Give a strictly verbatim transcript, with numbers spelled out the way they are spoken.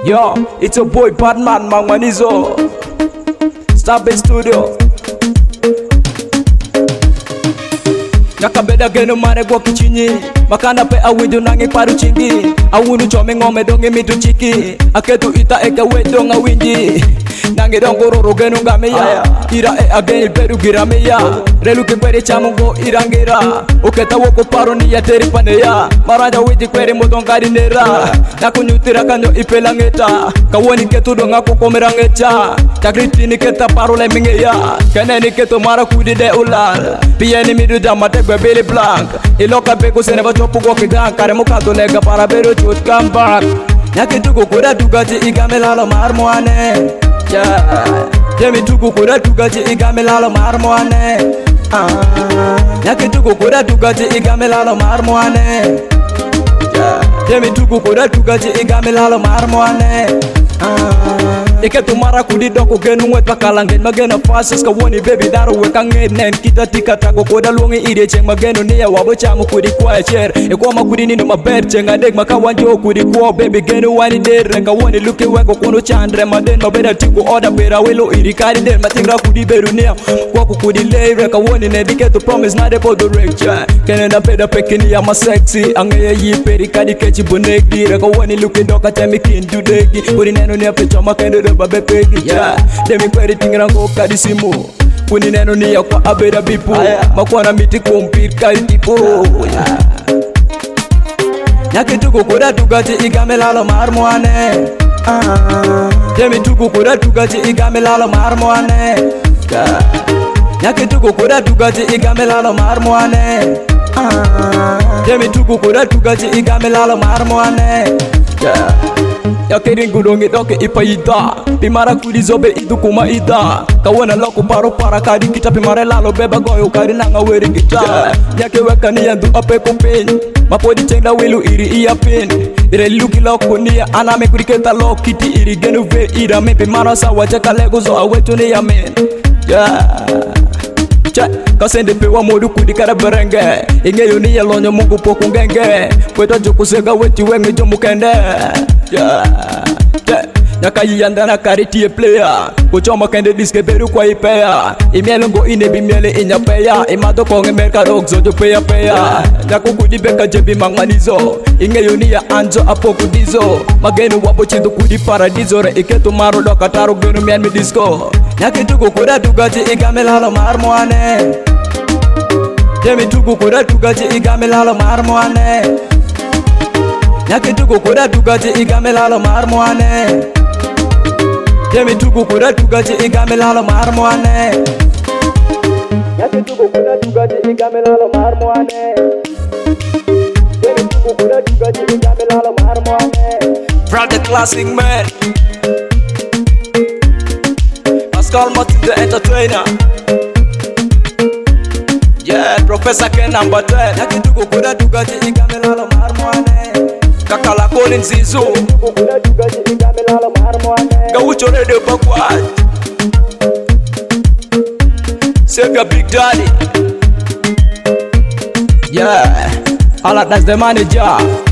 Yo, it's a boy Batman Mang Manizo. Stop in studio. Nakabeda geno mare kwa kichinyi makana pe awidu nangi paru chingi awunu chome ngome donge mitu chiki aketu ita eka wedo nga winji nangi dongo roro geno ngameya ira e ageni peru girameya relu ke kwere chamungo irangira uketa woko paro ni ya teri paneya maranja witi kwere motongari nera nakunyutira kanyo ipelangeta kawoni ketu donga kokomerangecha takritini keta paro le mingeya keneni keto mara kudi de ular pieni midu jamate Billy Blanc iloka peko se neva chopu go kidan kare mukato lega para bero chut kambar nyake tuko kura tugaji igamelalo marmoane yeah jemi tuko kura tugaji igamelalo marmoane ah nyake tuko kura tugaji igamelalo marmoane yeah jemi tuko kura tugaji igamelalo marmoane ah Ike tumara kudi doko genu ngwet pakalangen mageno fases ka woni baby daro we kangen nen kita tika tako koda luongi ide cheng mageno niya wabo chamu kudi kwa cher e kwa makudi nino maber cheng adek makawanjo kudi kwa baby genu wani der ka woni luke weko kono chandre maden mabeda tiku oda bera welo iri kari der matingra kudi beru niya kwa kudi leire ka woni ne diketo promise na depo do recture kene na peda pekini ya ma sexy angeye yi peri kadi kechi bonegi ka woni luke doka temi kindu degi kudi neno ne pecho makendo babe pegi yeah demi kweri tingira ngoka disimu kuni neno ni yakwa abeda bipu makwana miti kompir kari tipo yeah nyake tuko kura tugaji igamelalo marmoane ah demi tuko kura tugaji igamelalo marmoane yeah nyake tuko kura tugaji igamelalo marmoane ah demi tuko kura tugaji igamelalo marmoane yeah Yakiri gudongi doke ipa ida Pimara kudi zobe idu kuma ida Kawana loko paro para kadi kita pimare lalo beba goyo kari nanga weri gita Nyake weka ni yandu ape kupin Mapodi chengda wilu iri iya pin Ire luki loko niya aname kuriketa lokiti iri genu ve ira Mepe mara sawa cheka lego zo awetu ni ya men Yeah Che, kasende pewa modu kudi kada berenge Inge yoni ya lonyo mungu poku ngenge Pweta joku sega weti wengi jomu kende Yeah Che, nyaka yiyanda na kariti e player Kuchoma kende diske beru kwa ipea Imiele ngo ine bimiele inya peya Imado konge merka rogzo jo peya peya Nyaku kudi beka jebi mangmanizo Inge yoni ya anjo apo kudizo Magenu wabo chindu kudi paradizo Re iketu maro doka taro genu mian mi disco Nyake tuko kura tugaji igamelalo marmoane Jemi tuko kura tugaji igamelalo marmoane Nyake tuko kura tugaji igamelalo marmoane Jemi tuko kura tugaji igamelalo marmoane Nyake tuko kura tugaji igamelalo marmoane Jemi tuko kura tugaji igamelalo marmoane Proud the classic man Pascal Mati the entertainer Yeah, Professor Ken number ten Nyake tuko kura tugaji igamelalo marmoane Kakala Colin Zizu Gaucho Radio Bakwaj Sega Big Daddy Yeah, all that's the manager